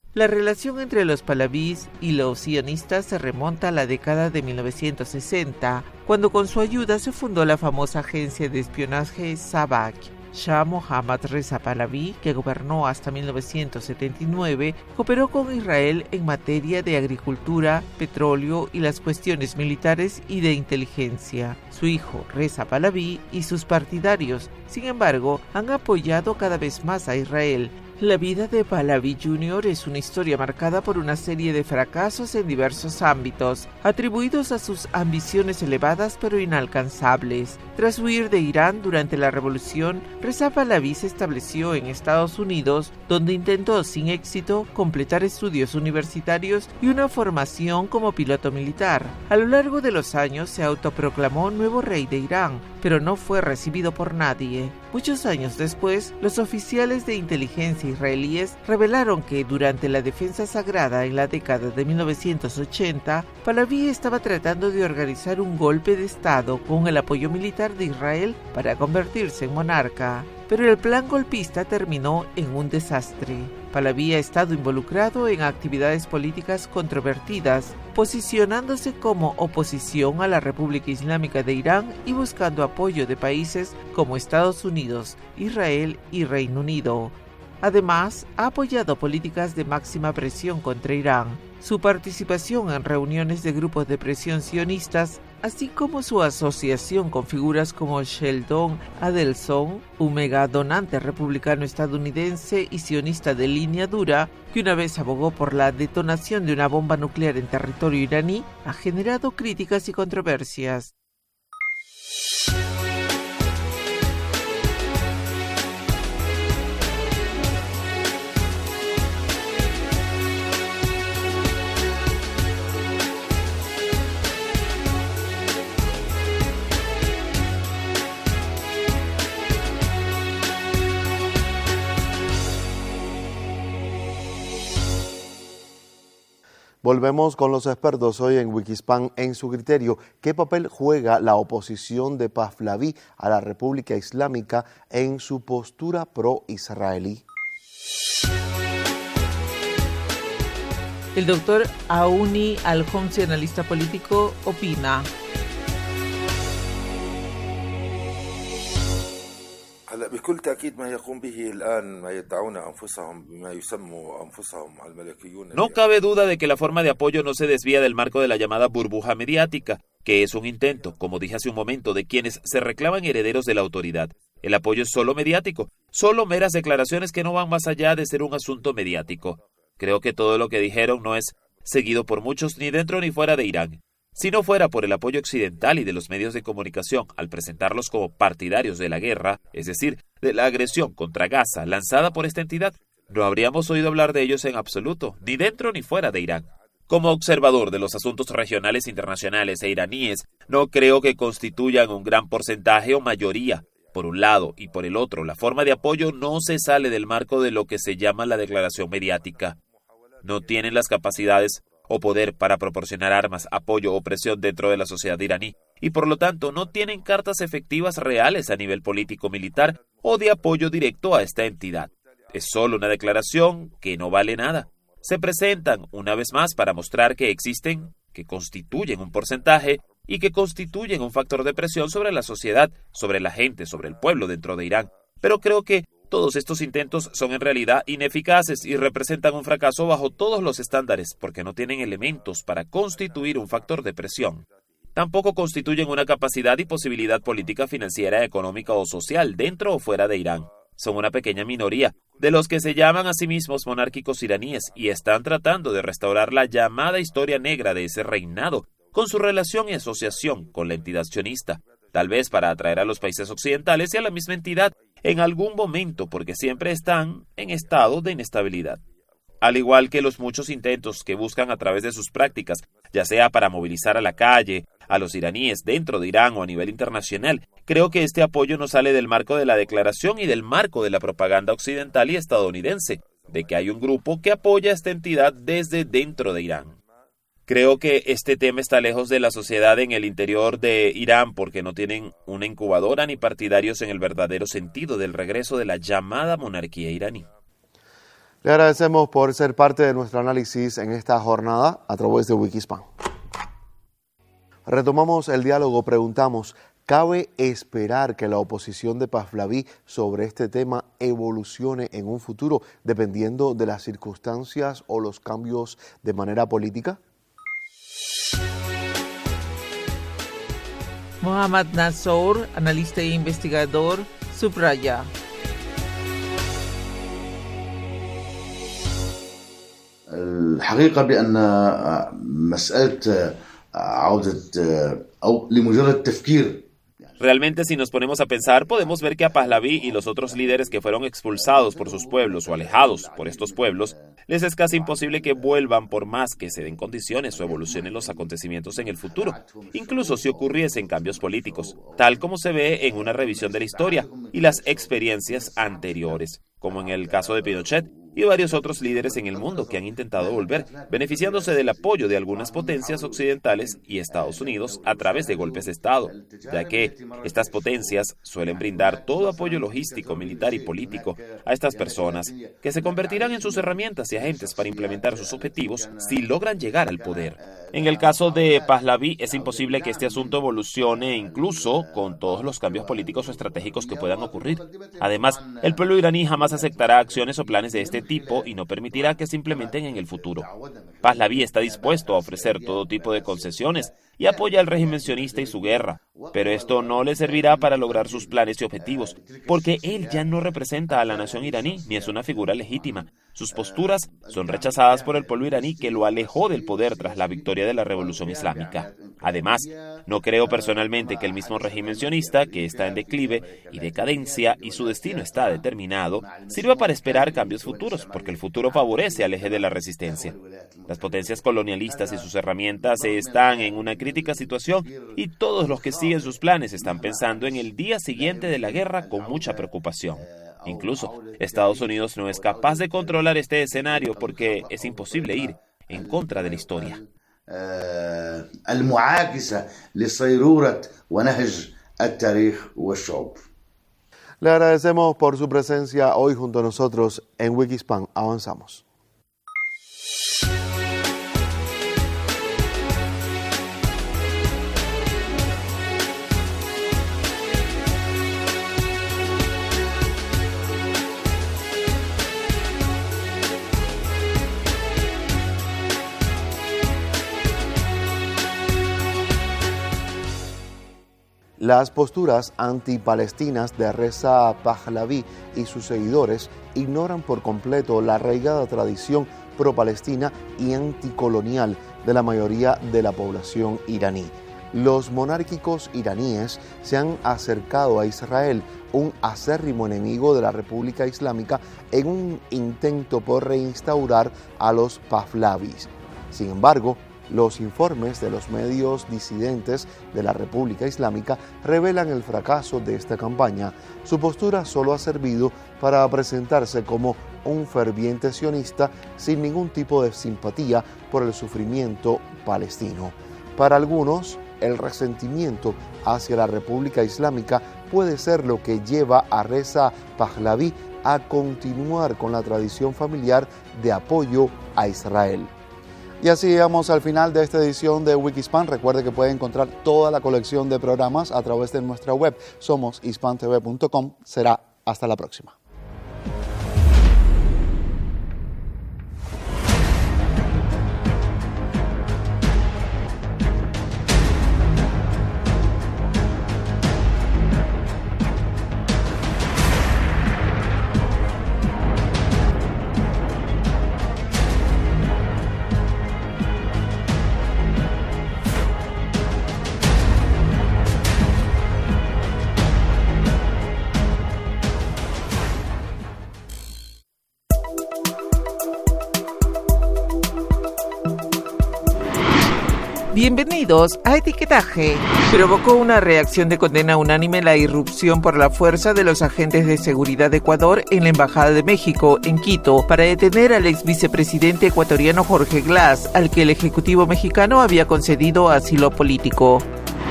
La relación entre los pahlavíes y los sionistas se remonta a la década de 1960, cuando con su ayuda se fundó la famosa agencia de espionaje Savak. Shah Mohammad Reza Pahlaví, que gobernó hasta 1979, cooperó con Israel en materia de agricultura, petróleo y las cuestiones militares y de inteligencia. Su hijo, Reza Pahlaví, y sus partidarios, sin embargo, han apoyado cada vez más a Israel. La vida de Pahlaví Jr. es una historia marcada por una serie de fracasos en diversos ámbitos, atribuidos a sus ambiciones elevadas pero inalcanzables. Tras huir de Irán durante la revolución, Reza Pahlaví se estableció en Estados Unidos, donde intentó sin éxito completar estudios universitarios y una formación como piloto militar. A lo largo de los años se autoproclamó nuevo rey de Irán, pero no fue recibido por nadie. Muchos años después, los oficiales de inteligencia israelíes revelaron que durante la defensa sagrada en la década de 1980, Pahlaví estaba tratando de organizar un golpe de Estado con el apoyo militar de Israel para convertirse en monarca. Pero el plan golpista terminó en un desastre. Pahlaví ha estado involucrado en actividades políticas controvertidas, posicionándose como oposición a la República Islámica de Irán y buscando apoyo de países como Estados Unidos, Israel y Reino Unido. Además, ha apoyado políticas de máxima presión contra Irán. Su participación en reuniones de grupos de presión sionistas, así como su asociación con figuras como Sheldon Adelson, un mega donante republicano estadounidense y sionista de línea dura, que una vez abogó por la detonación de una bomba nuclear en territorio iraní, ha generado críticas y controversias. Volvemos con los expertos hoy en Wikispan en su criterio. ¿Qué papel juega la oposición de Pahlaví a la República Islámica en su postura pro-israelí? El doctor Aouni Al-Homsi, analista político, opina. بكل تأكيد ما يقوم به الآن ما يدعون أنفسهم بما يسموا أنفسهم الملكيون. No cabe duda de que la forma de apoyo no se desvía del marco de la llamada burbuja mediática, que es un intento, como dije hace un momento, de quienes se reclaman herederos de la autoridad. El apoyo es solo mediático, solo meras declaraciones que no van más allá de ser un asunto mediático. Creo que todo lo que dijeron no es seguido por muchos ni dentro ni fuera de Irán. Si no fuera por el apoyo occidental y de los medios de comunicación al presentarlos como partidarios de la guerra, es decir, de la agresión contra Gaza lanzada por esta entidad, no habríamos oído hablar de ellos en absoluto, ni dentro ni fuera de Irán. Como observador de los asuntos regionales, internacionales e iraníes, no creo que constituyan un gran porcentaje o mayoría. Por un lado y por el otro, la forma de apoyo no se sale del marco de lo que se llama la declaración mediática. No tienen las capacidades o poder para proporcionar armas, apoyo o presión dentro de la sociedad iraní, y por lo tanto no tienen cartas efectivas reales a nivel político-militar o de apoyo directo a esta entidad. Es solo una declaración que no vale nada. Se presentan una vez más para mostrar que existen, que constituyen un porcentaje y que constituyen un factor de presión sobre la sociedad, sobre la gente, sobre el pueblo dentro de Irán. Pero creo que todos estos intentos son en realidad ineficaces y representan un fracaso bajo todos los estándares porque no tienen elementos para constituir un factor de presión. Tampoco constituyen una capacidad y posibilidad política, financiera, económica o social dentro o fuera de Irán. Son una pequeña minoría de los que se llaman a sí mismos monárquicos iraníes y están tratando de restaurar la llamada historia negra de ese reinado con su relación y asociación con la entidad sionista, tal vez para atraer a los países occidentales y a la misma entidad en algún momento porque siempre están en estado de inestabilidad. Al igual que los muchos intentos que buscan a través de sus prácticas, ya sea para movilizar a la calle, a los iraníes dentro de Irán o a nivel internacional, creo que este apoyo no sale del marco de la declaración y del marco de la propaganda occidental y estadounidense, de que hay un grupo que apoya a esta entidad desde dentro de Irán. Creo que este tema está lejos de la sociedad en el interior de Irán porque no tienen una incubadora ni partidarios en el verdadero sentido del regreso de la llamada monarquía iraní. Le agradecemos por ser parte de nuestro análisis en esta jornada a través de Wikispan. Retomamos el diálogo, preguntamos, ¿cabe esperar que la oposición de Pahlaví sobre este tema evolucione en un futuro dependiendo de las circunstancias o los cambios de manera política? Mohammad Nassour, analista e investigador, subraya. الحقيقة بأن مسألة عودة أو لمجرد التفكير. Realmente, si nos ponemos a pensar, podemos ver que a Pahlaví y los otros líderes que fueron expulsados por sus pueblos o alejados por estos pueblos, les es casi imposible que vuelvan por más que se den condiciones o evolucionen los acontecimientos en el futuro, incluso si ocurriesen cambios políticos, tal como se ve en una revisión de la historia y las experiencias anteriores, como en el caso de Pinochet y varios otros líderes en el mundo que han intentado volver, beneficiándose del apoyo de algunas potencias occidentales y Estados Unidos a través de golpes de Estado, ya que estas potencias suelen brindar todo apoyo logístico, militar y político a estas personas, que se convertirán en sus herramientas y agentes para implementar sus objetivos si logran llegar al poder. En el caso de Pahlaví, es imposible que este asunto evolucione incluso con todos los cambios políticos o estratégicos que puedan ocurrir. Además, el pueblo iraní jamás aceptará acciones o planes de este tipo y no permitirá que se implementen en el futuro. Pahlaví está dispuesto a ofrecer todo tipo de concesiones y apoya al régimen sionista y su guerra, pero esto no le servirá para lograr sus planes y objetivos, porque él ya no representa a la nación iraní ni es una figura legítima. Sus posturas son rechazadas por el pueblo iraní que lo alejó del poder tras la victoria de la Revolución Islámica. Además, no creo personalmente que el mismo régimen sionista, que está en declive y decadencia y su destino está determinado, sirva para esperar cambios futuros, porque el futuro favorece al eje de la resistencia. Las potencias colonialistas y sus herramientas están en una crítica situación y todos los que siguen sus planes están pensando en el día siguiente de la guerra con mucha preocupación. Incluso Estados Unidos no es capaz de controlar este escenario porque es imposible ir en contra de la historia. Le agradecemos por su presencia hoy junto a nosotros en Wikispan. Avanzamos. Las posturas antipalestinas de Reza Pahlaví y sus seguidores ignoran por completo la arraigada tradición pro-palestina y anticolonial de la mayoría de la población iraní. Los monárquicos iraníes se han acercado a Israel, un acérrimo enemigo de la República Islámica, en un intento por reinstaurar a los Pahlavis. Sin embargo, los informes de los medios disidentes de la República Islámica revelan el fracaso de esta campaña. Su postura solo ha servido para presentarse como un ferviente sionista sin ningún tipo de simpatía por el sufrimiento palestino. Para algunos, el resentimiento hacia la República Islámica puede ser lo que lleva a Reza Pahlaví a continuar con la tradición familiar de apoyo a Israel. Y así llegamos al final de esta edición de Wikispan. Recuerde que puede encontrar toda la colección de programas a través de nuestra web. Somos hispantv.com. Será hasta la próxima. Bienvenidos a Etiquetaje. Provocó una reacción de condena unánime la irrupción por la fuerza de los agentes de seguridad de Ecuador en la Embajada de México, en Quito, para detener al ex vicepresidente ecuatoriano Jorge Glass, al que el Ejecutivo mexicano había concedido asilo político.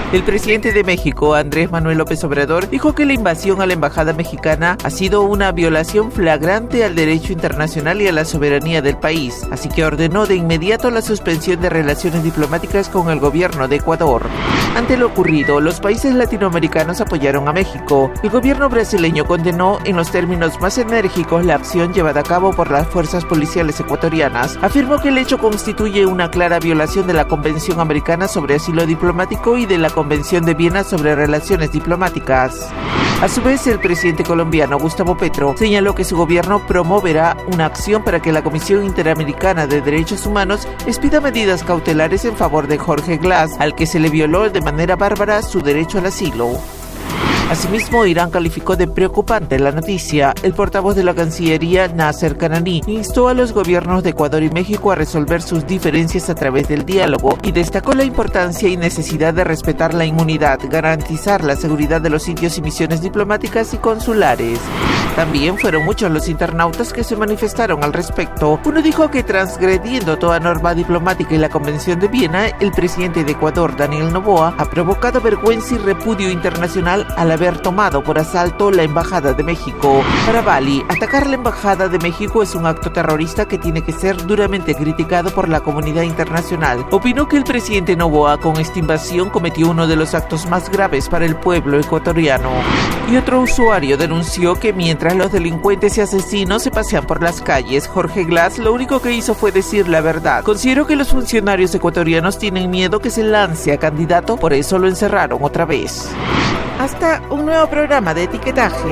El presidente de México, Andrés Manuel López Obrador, dijo que la invasión a la embajada mexicana ha sido una violación flagrante al derecho internacional y a la soberanía del país, así que ordenó de inmediato la suspensión de relaciones diplomáticas con el gobierno de Ecuador. Ante lo ocurrido, los países latinoamericanos apoyaron a México. El gobierno brasileño condenó en los términos más enérgicos la acción llevada a cabo por las fuerzas policiales ecuatorianas. Afirmó que el hecho constituye una clara violación de la Convención Americana sobre Asilo Diplomático y de la Convención de Viena sobre Relaciones Diplomáticas. A su vez, el presidente colombiano Gustavo Petro señaló que su gobierno promoverá una acción para que la Comisión Interamericana de Derechos Humanos expida medidas cautelares en favor de Jorge Glass, al que se le violó de manera bárbara su derecho al asilo. Asimismo, Irán calificó de preocupante la noticia. El portavoz de la Cancillería, Nasser Kanani, instó a los gobiernos de Ecuador y México a resolver sus diferencias a través del diálogo y destacó la importancia y necesidad de respetar la inmunidad, garantizar la seguridad de los sitios y misiones diplomáticas y consulares. También fueron muchos los internautas que se manifestaron al respecto. Uno dijo que transgrediendo toda norma diplomática y la Convención de Viena, el presidente de Ecuador, Daniel Noboa, ha provocado vergüenza y repudio internacional al haber tomado por asalto la Embajada de México. Para Bali, atacar la Embajada de México es un acto terrorista que tiene que ser duramente criticado por la comunidad internacional. Opinó que el presidente Noboa con esta invasión cometió uno de los actos más graves para el pueblo ecuatoriano. Y otro usuario denunció que mientras los delincuentes y asesinos se pasean por las calles, Jorge Glass lo único que hizo fue decir la verdad. Considero que los funcionarios ecuatorianos tienen miedo que se lance a candidato, por eso lo encerraron otra vez. Hasta un nuevo programa de etiquetaje.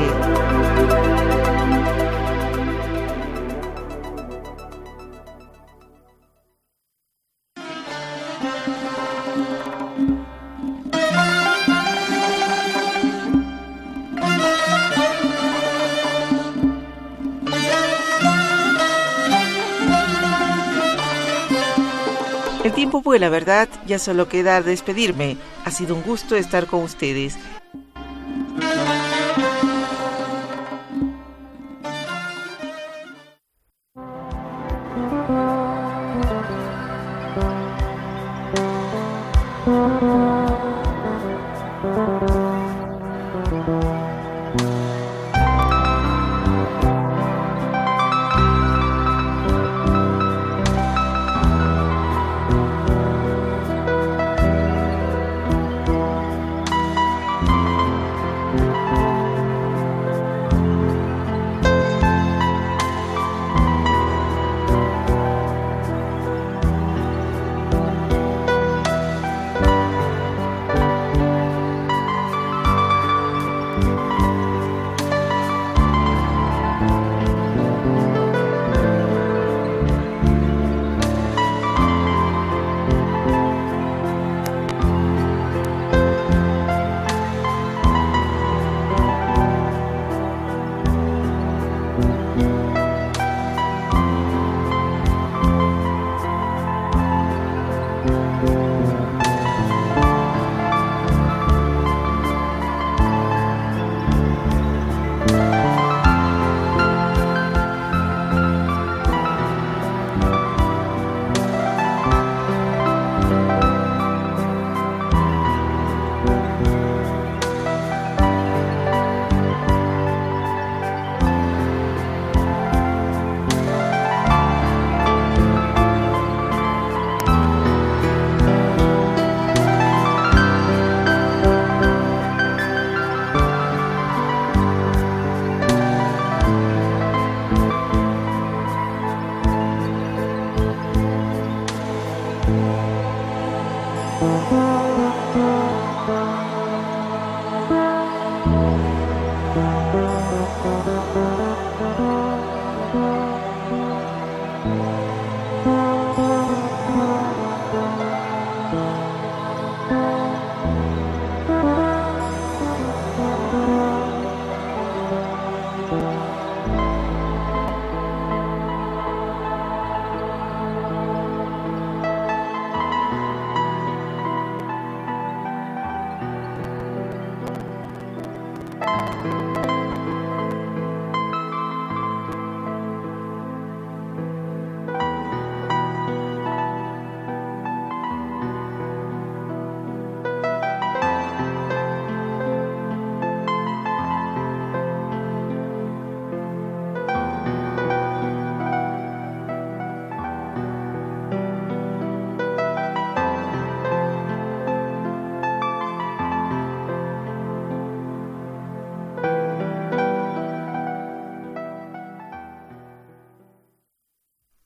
El tiempo vuela, ¿verdad? Ya solo queda despedirme. Ha sido un gusto estar con ustedes.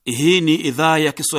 Hii ni idhaa ya Kiswahili